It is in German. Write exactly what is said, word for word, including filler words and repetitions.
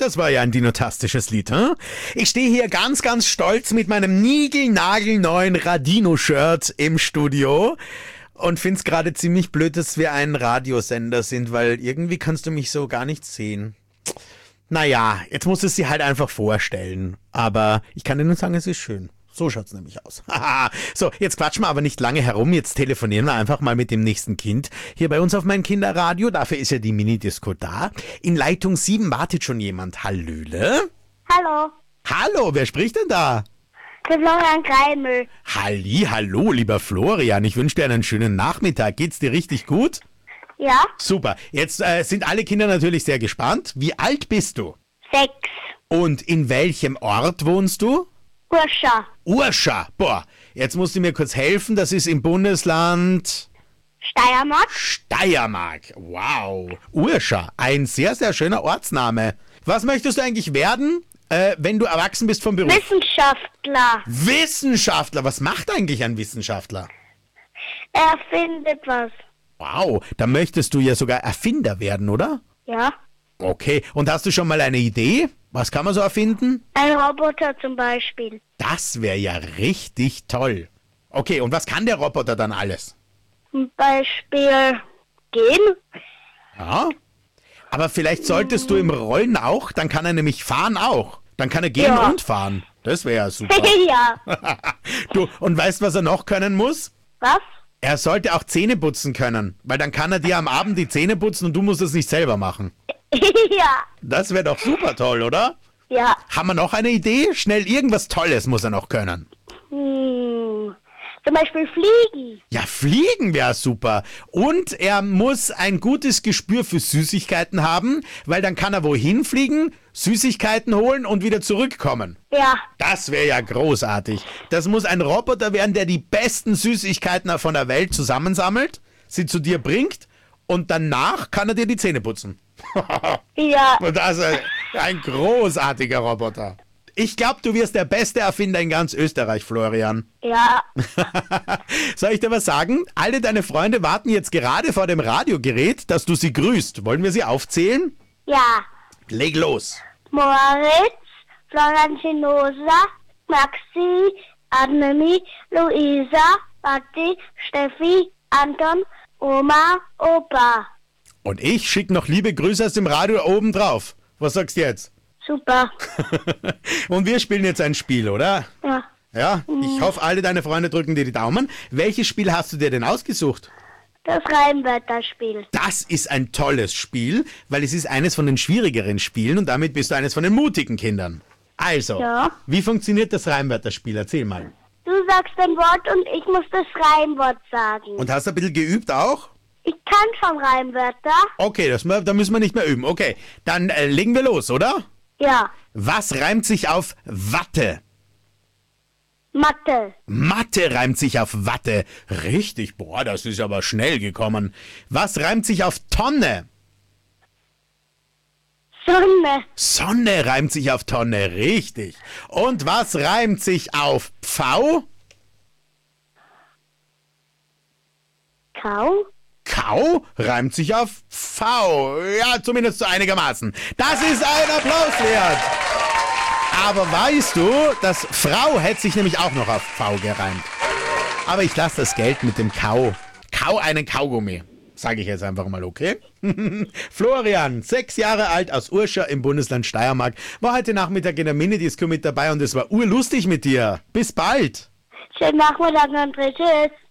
Das war ja ein dinotastisches Lied, hm? Ich stehe hier ganz, ganz stolz mit meinem niegelnagelneuen Radino-Shirt im Studio und find's gerade ziemlich blöd, dass wir ein Radiosender sind, weil irgendwie kannst du mich so gar nicht sehen. Naja, jetzt musst du es dir halt einfach vorstellen. Aber ich kann dir nur sagen, es ist schön. So schaut's nämlich aus. So, jetzt quatschen wir aber nicht lange herum. Jetzt telefonieren wir einfach mal mit dem nächsten Kind. Hier bei uns auf mein Kinderradio. Dafür ist ja die Minidisco da. In Leitung sieben wartet schon jemand. Hallöle? Hallo, Hallo, wer spricht denn da? der Florian Greimel. Halli, hallo, lieber Florian. Ich wünsche dir einen schönen Nachmittag. Geht's dir richtig gut? Ja, Super. Jetzt äh, sind alle Kinder natürlich sehr gespannt. Wie alt bist du? sechs. Und in welchem Ort wohnst du? Urscha, Urscha. Boah, jetzt musst du mir kurz helfen. Das ist im Bundesland Steiermark, Steiermark. Wow. Urscha. Ein sehr, sehr schöner Ortsname. Was möchtest du eigentlich werden, äh, wenn du erwachsen bist vom Beruf? Wissenschaftler. Wissenschaftler. Was macht eigentlich ein Wissenschaftler? Er findet was. Wow. Da möchtest du ja sogar Erfinder werden, oder? Ja, Okay. Und hast du schon mal eine Idee? Was kann man so erfinden? ein Roboter zum Beispiel. Das wäre ja richtig toll. Okay, und was kann der Roboter dann alles? Zum Beispiel gehen. Ja. Aber vielleicht solltest du im Rollen auch, dann kann er nämlich fahren auch. Dann kann er gehen Ja. und fahren. Das wäre ja super. Ja. Du, und weißt, was er noch können muss? Was? Er sollte auch Zähne putzen können, weil dann kann er dir am Abend die Zähne putzen und du musst es nicht selber machen. Ja. Das wäre doch super toll, oder? Ja. Haben wir noch eine Idee? Schnell, irgendwas Tolles muss er noch können. Hm. Zum Beispiel fliegen. Ja, fliegen wäre super. Und er muss ein gutes Gespür für Süßigkeiten haben, weil dann kann er wohin fliegen, Süßigkeiten holen und wieder zurückkommen. Ja. Das wäre ja großartig. Das muss ein Roboter werden, der die besten Süßigkeiten von der Welt zusammensammelt, sie zu dir bringt und danach kann er dir die Zähne putzen. Ja. Und das ist ein großartiger Roboter. Ich glaube, du wirst der beste Erfinder in ganz Österreich, Florian. Ja. Soll ich dir was sagen? Alle deine Freunde warten jetzt gerade vor dem Radiogerät, dass du sie grüßt. Wollen wir sie aufzählen? Ja. Leg los. Moritz, Florian Chinosa, Maxi, Adnemi, Luisa, Patti, Steffi, Anton, Oma, Opa. Und ich schicke noch liebe Grüße aus dem Radio oben drauf. Was sagst du jetzt? Super. Und wir spielen jetzt ein Spiel, oder? Ja. Ja, ich hoffe, alle deine Freunde drücken dir die Daumen. Welches Spiel hast du dir denn ausgesucht? Das Reimwörterspiel. Das ist ein tolles Spiel, weil es ist eines von den schwierigeren Spielen und damit bist du eines von den mutigen Kindern. Also, Ja. wie funktioniert das Reimwörterspiel? Erzähl mal. Du sagst ein Wort und ich muss das Reimwort sagen. Und hast du ein bisschen geübt auch? Ich kann schon Reimwörter. Okay, das, da müssen wir nicht mehr üben. Okay, dann äh, legen wir los, oder? Ja. Was reimt sich auf Watte? Mathe. Mathe reimt sich auf Watte. Richtig, boah, das ist aber schnell gekommen. Was reimt sich auf Tonne? Sonne. Sonne reimt sich auf Tonne, richtig. Und was reimt sich auf Pfau? Kau. Kau reimt sich auf V. Ja, zumindest so einigermaßen. Das ist ein Applaus wert. Aber weißt du, das Frau hätte sich nämlich auch noch auf V gereimt. Aber ich lasse das Geld mit dem Kau. Kau einen Kaugummi. Sage ich jetzt einfach mal, okay? Florian, sechs Jahre alt, aus Urscha im Bundesland Steiermark, war heute Nachmittag in der Minidisco mit dabei und es war urlustig mit dir. Bis bald. Schönen Nachmittag, André. Tschüss.